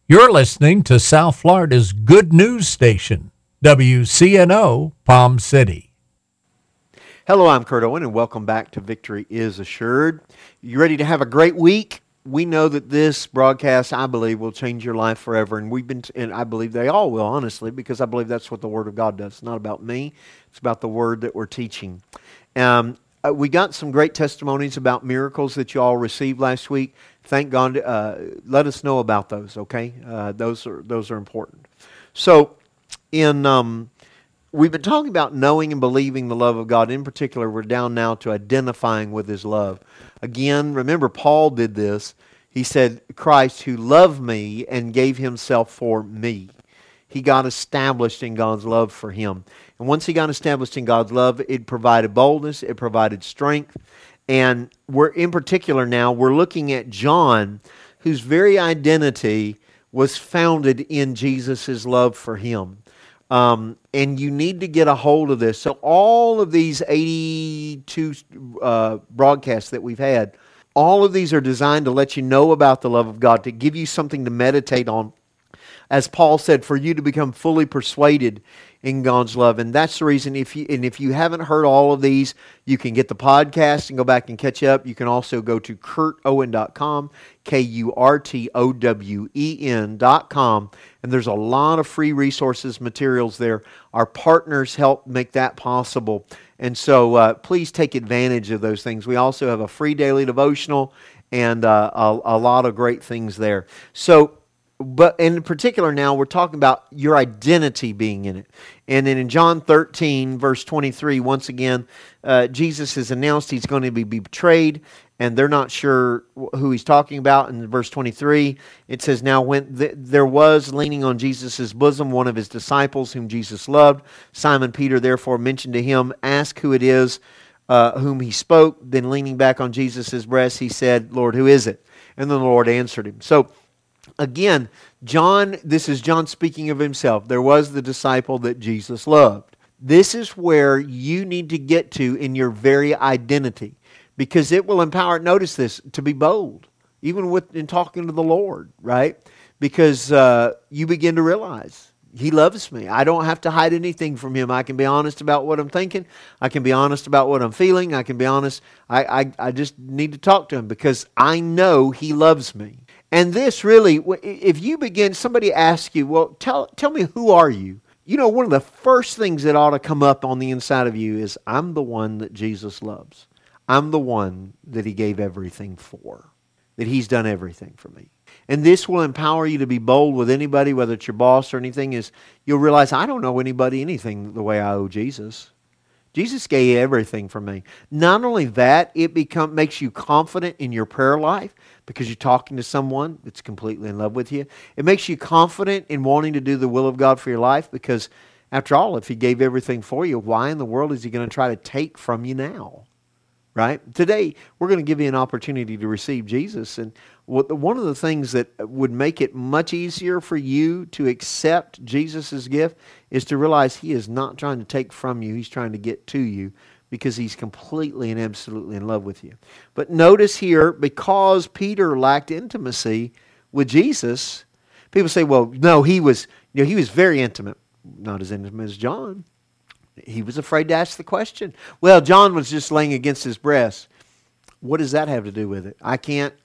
You're listening to South Florida's good news station, WCNO Palm City. Hello, I'm Kurt Owen, and welcome back to Victory is Assured. You ready to have a great week? We know that this broadcast, I believe, will change your life forever, and and I believe they all will, honestly, because I believe that's what the Word of God does. It's not about me; it's about the Word that we're teaching. We got some great testimonies about miracles that you all received last week. Thank God. Let us know about those. Okay, those are important. So, in we've been talking about knowing and believing the love of God. In particular, we're down now to identifying with His love. Again, remember, Paul did this. He said, Christ who loved me and gave Himself for me. He got established in God's love for him. And once he got established in God's love, it provided boldness, it provided strength. And we're in particular now, we're looking at John, whose very identity was founded in Jesus' love for him. And you need to get a hold of this. So all of these 82 broadcasts that we've had, all of these are designed to let you know about the love of God, to give you something to meditate on, as Paul said, for you to become fully persuaded in God's love. And that's the reason, if you haven't heard all of these, you can get the podcast and go back and catch up. You can also go to kurtowen.com, KURTOWEN.com, and there's a lot of free resources, materials there. Our partners help make that possible. And so please take advantage of those things. We also have a free daily devotional and a lot of great things there. So, but in particular now, we're talking about your identity being in it. And then in John 13, verse 23, once again, Jesus has announced he's going to be betrayed, and they're not sure who he's talking about. In verse 23, it says, Now when there was leaning on Jesus' bosom one of his disciples whom Jesus loved, Simon Peter therefore mentioned to him, Ask who it is whom he spoke. Then leaning back on Jesus' breast, he said, Lord, who is it? And then the Lord answered him. So, again, this is John speaking of himself. There was the disciple that Jesus loved. This is where you need to get to in your very identity, because it will empower, notice this, to be bold, even in talking to the Lord, right? Because you begin to realize He loves me. I don't have to hide anything from Him. I can be honest about what I'm thinking. I can be honest about what I'm feeling. I can be honest. I just need to talk to Him because I know He loves me. And this really, if you begin, somebody asks you, well, tell me, who are you? You know, one of the first things that ought to come up on the inside of you is, I'm the one that Jesus loves. I'm the one that He gave everything for, that He's done everything for me. And this will empower you to be bold with anybody, whether it's your boss or anything, is you'll realize, I don't owe anybody anything the way I owe Jesus. Jesus gave everything for me. Not only that, it makes you confident in your prayer life because you're talking to someone that's completely in love with you. It makes you confident in wanting to do the will of God for your life because, after all, if He gave everything for you, why in the world is He going to try to take from you now? Right? Today, we're going to give you an opportunity to receive Jesus. And one of the things that would make it much easier for you to accept Jesus' gift is to realize He is not trying to take from you. He's trying to get to you because He's completely and absolutely in love with you. But notice here, because Peter lacked intimacy with Jesus, people say, well, no, he was very intimate. Not as intimate as John. He was afraid to ask the question. Well, John was just laying against his breast. What does that have to do with it? I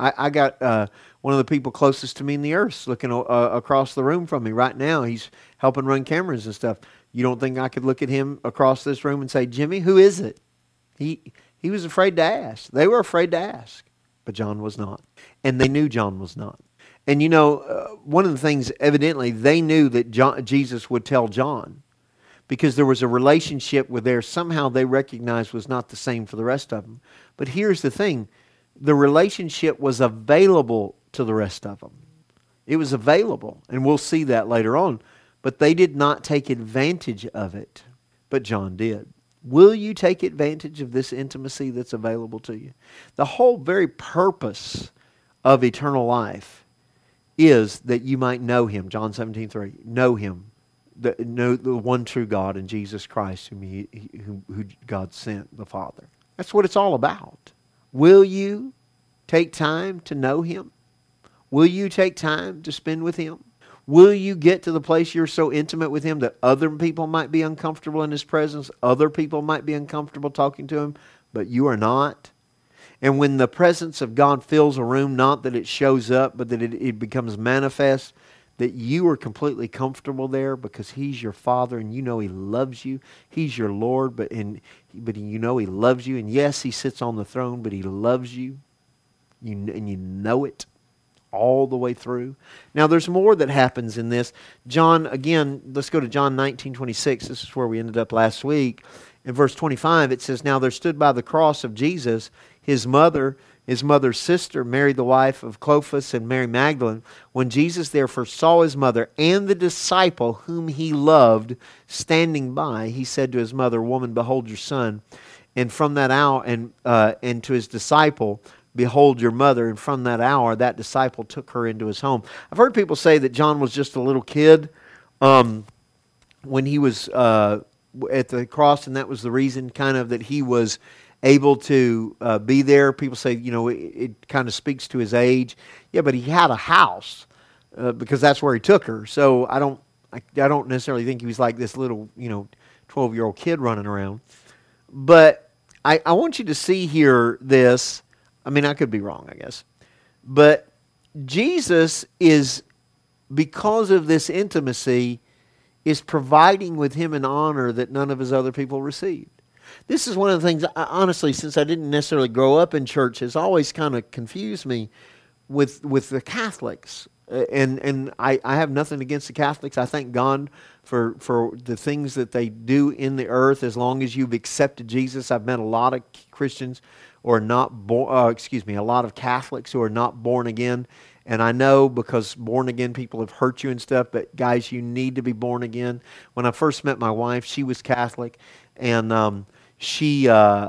got one of the people closest to me in the earth looking across the room from me right now. He's helping run cameras and stuff. You don't think I could look at him across this room and say, Jimmy, who is it? He was afraid to ask. They were afraid to ask. But John was not. And they knew John was not. And one of the things, evidently, they knew that Jesus would tell John, because there was a relationship where somehow they recognized was not the same for the rest of them. But here's the thing. The relationship was available to the rest of them. It was available, and we'll see that later on. But they did not take advantage of it. But John did. Will you take advantage of this intimacy that's available to you? The whole very purpose of eternal life is that you might know Him. John 17:3. Know Him. Know the one true God and Jesus Christ who God sent, the Father. That's what it's all about. Will you take time to know Him? Will you take time to spend with Him? Will you get to the place you're so intimate with Him that other people might be uncomfortable in His presence? Other people might be uncomfortable talking to Him, but you are not? And when the presence of God fills a room, not that it shows up, but that it becomes manifest, that you are completely comfortable there because He's your Father and you know He loves you. He's your Lord, but you know He loves you. And yes, He sits on the throne, but He loves you. And you know it all the way through. Now, there's more that happens in this. John, again, let's go to John 19:26. This is where we ended up last week. In verse 25, it says, "Now there stood by the cross of Jesus his mother's sister, Mary the wife of Clopas, and Mary Magdalene. When Jesus therefore saw his mother and the disciple whom he loved standing by, he said to his mother, 'Woman, behold your son.' And from that hour, and to his disciple, 'Behold your mother.' And from that hour, that disciple took her into his home." I've heard people say that John was just a little kid when he was at the cross, and that was the reason kind of that he was able to be there. People say, it kind of speaks to his age. Yeah, but he had a house because that's where he took her. So I don't necessarily think he was like this little 12-year-old kid running around. But I want you to see here this. I mean, I could be wrong, I guess. But Jesus is, because of this intimacy, is providing with him an honor that none of his other people received. This is one of the things, honestly, since I didn't necessarily grow up in church, has always kind of confused me with the Catholics. And I have nothing against the Catholics. I thank God for the things that they do in the earth as long as you've accepted Jesus. I've met a lot of Christians or not born, a lot of Catholics who are not born again. And I know because born again people have hurt you and stuff, but guys, you need to be born again. When I first met my wife, she was Catholic, and she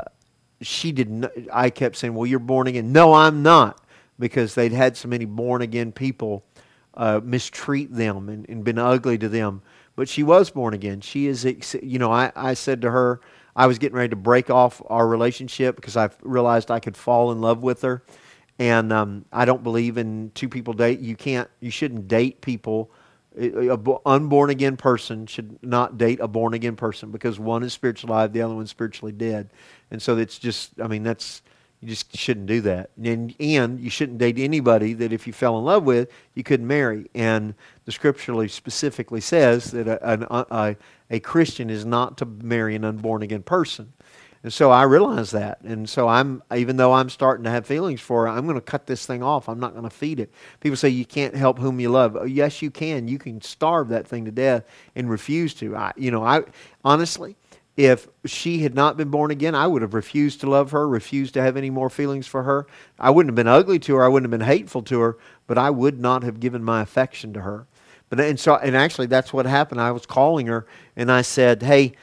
didn't. I kept saying, "Well, you're born again." "No, I'm not," because they'd had so many born again people mistreat them and been ugly to them. But she was born again. She is, I said to her, I was getting ready to break off our relationship because I realized I could fall in love with her. And I don't believe in two people date. You shouldn't date people. An unborn again person should not date a born again person because one is spiritually alive, the other one's spiritually dead. And so it's just, you just shouldn't do that. And you shouldn't date anybody that if you fell in love with, you couldn't marry. And the scripturally specifically says that a Christian is not to marry an unborn again person. And so I realize that. And so even though I'm starting to have feelings for her, I'm going to cut this thing off. I'm not going to feed it. People say you can't help whom you love. Oh, yes, you can. You can starve that thing to death and refuse to. I honestly, if she had not been born again, I would have refused to love her, refused to have any more feelings for her. I wouldn't have been ugly to her. I wouldn't have been hateful to her, but I would not have given my affection to her. And actually, that's what happened. I was calling her, and I said, "Hey,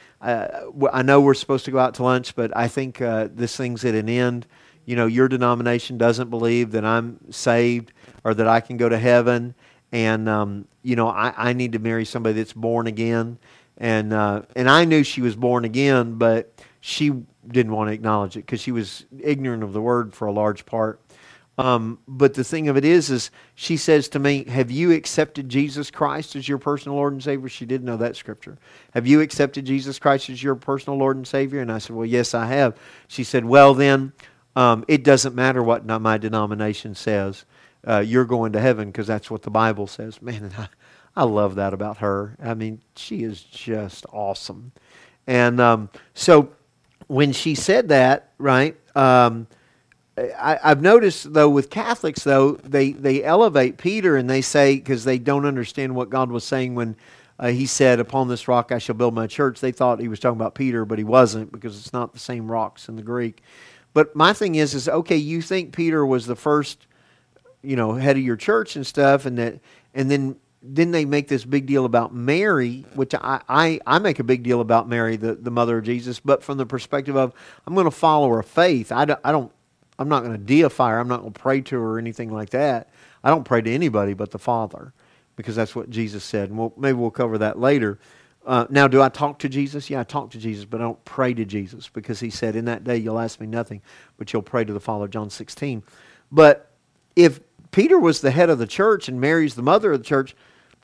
I know we're supposed to go out to lunch, but I think this thing's at an end. Your denomination doesn't believe that I'm saved or that I can go to heaven, and I need to marry somebody that's born again." And I knew she was born again, but she didn't want to acknowledge it because she was ignorant of the word for a large part. But the thing of it is she says to me, "Have you accepted Jesus Christ as your personal Lord and Savior?" She didn't know that scripture. "Have you accepted Jesus Christ as your personal Lord and Savior?" And I said, "Well, yes, I have." She said, "Well, then, it doesn't matter what my denomination says. You're going to heaven because that's what the Bible says." Man, I love that about her. I mean, she is just awesome. And so when she said that, right, I've noticed, though, with Catholics, though, they elevate Peter and they say, because they don't understand what God was saying when he said, "Upon this rock I shall build my church." They thought he was talking about Peter, but he wasn't because it's not the same rocks in the Greek. But my thing is okay, you think Peter was the first, head of your church and stuff, and then they make this big deal about Mary, which I make a big deal about Mary, the mother of Jesus, but from the perspective of I'm going to follow her faith. I'm not going to deify her. I'm not going to pray to her or anything like that. I don't pray to anybody but the Father because that's what Jesus said. And maybe we'll cover that later. Now, do I talk to Jesus? Yeah, I talk to Jesus, but I don't pray to Jesus because he said, "In that day you'll ask me nothing, but you'll pray to the Father," John 16. But if Peter was the head of the church and Mary's the mother of the church,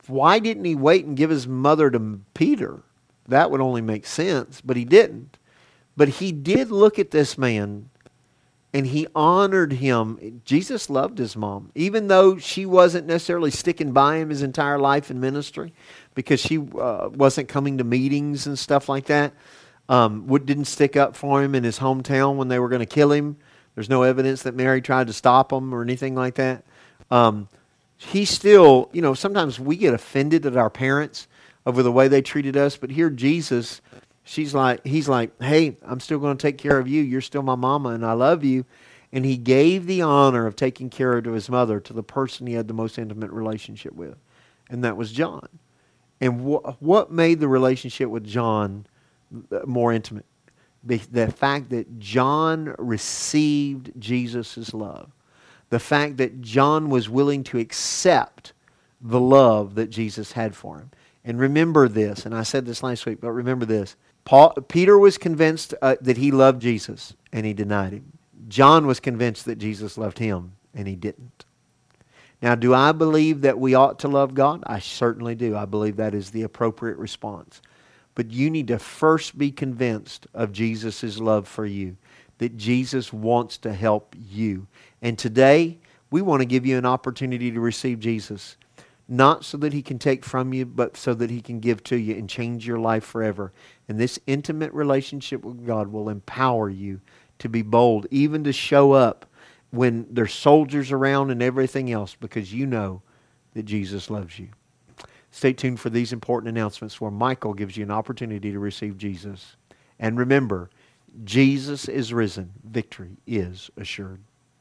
Why didn't he wait and give his mother to Peter? That would only make sense, but he didn't. But he did look at this man, and he honored him. Jesus loved his mom, even though she wasn't necessarily sticking by him his entire life in ministry, because she wasn't coming to meetings and stuff like that. Didn't stick up for him in his hometown when they were going to kill him. There's no evidence that Mary tried to stop him or anything like that. He still, sometimes we get offended at our parents over the way they treated us, but here Jesus, he's like, hey, I'm still going to take care of you. You're still my mama, and I love you. And he gave the honor of taking care of his mother to the person he had the most intimate relationship with, and that was John. And what made the relationship with John more intimate? The fact that John received Jesus' love. The fact that John was willing to accept the love that Jesus had for him. And remember this, and I said this last week, but remember this. Peter was convinced that he loved Jesus, and he denied him. John was convinced that Jesus loved him, and he didn't. Now, do I believe that we ought to love God? I certainly do. I believe that is the appropriate response. But you need to first be convinced of Jesus' love for you, that Jesus wants to help you. And today, we want to give you an opportunity to receive Jesus. Not so that he can take from you, but so that he can give to you and change your life forever. And this intimate relationship with God will empower you to be bold, even to show up when there's soldiers around and everything else, because you know that Jesus loves you. Stay tuned for these important announcements where Michael gives you an opportunity to receive Jesus. And remember, Jesus is risen. Victory is assured.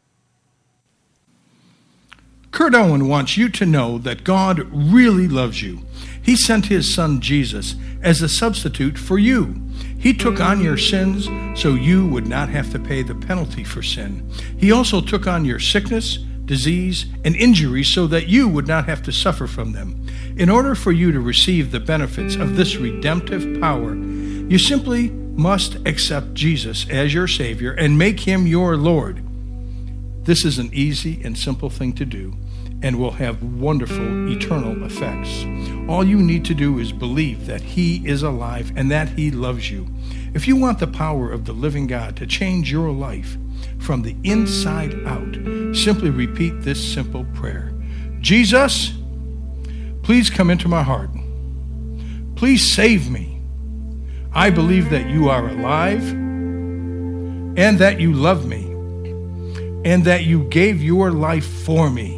Kurt Owen wants you to know that God really loves you. He sent his son Jesus as a substitute for you. He took on your sins so you would not have to pay the penalty for sin. He also took on your sickness, disease, and injury so that you would not have to suffer from them. In order for you to receive the benefits of this redemptive power, you simply must accept Jesus as your Savior and make him your Lord. This is an easy and simple thing to do and will have wonderful eternal effects. All you need to do is believe that he is alive and that he loves you. If you want the power of the living God to change your life from the inside out, simply repeat this simple prayer. Jesus, please come into my heart. Please save me. I believe that you are alive and that you love me and that you gave your life for me.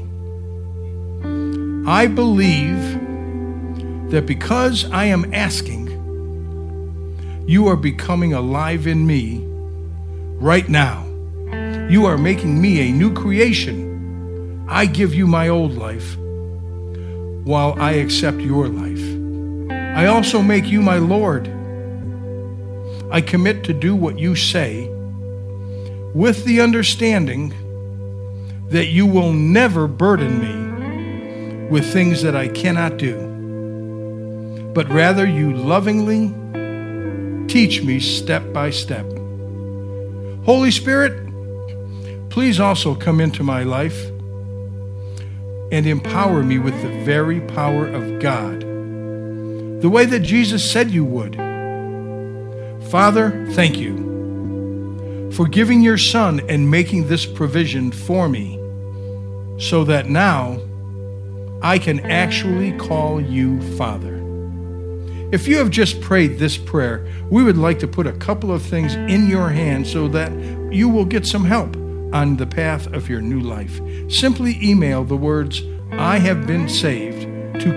I believe that because I am asking, you are becoming alive in me right now. You are making me a new creation. I give you my old life while I accept your life. I also make you my Lord. I commit to do what you say with the understanding that you will never burden me with things that I cannot do, but rather you lovingly teach me step by step. Holy Spirit, please also come into my life and empower me with the very power of God, the way that Jesus said you would. Father, thank you for giving your Son and making this provision for me so that now I can actually call you Father. If you have just prayed this prayer, we would like to put a couple of things in your hand so that you will get some help on the path of your new life. Simply email the words, I have been saved, to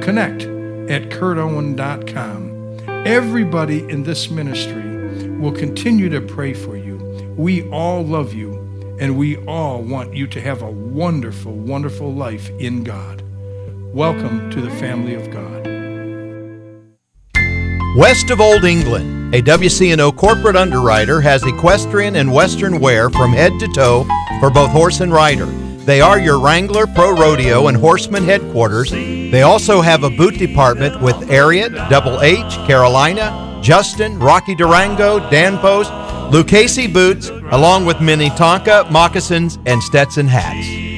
connect@kurtowen.com. Everybody in this ministry will continue to pray for you. We all love you, and we all want you to have a wonderful, wonderful life in God. Welcome to the family of God. West of Old England, a WCNO corporate underwriter has equestrian and western wear from head to toe for both horse and rider. They are your Wrangler Pro Rodeo and Horseman headquarters. They also have a boot department with Ariat, Double H, Carolina, Justin, Rocky Durango, Danpost, Lucchese boots, along with Minnetonka, moccasins, and Stetson hats.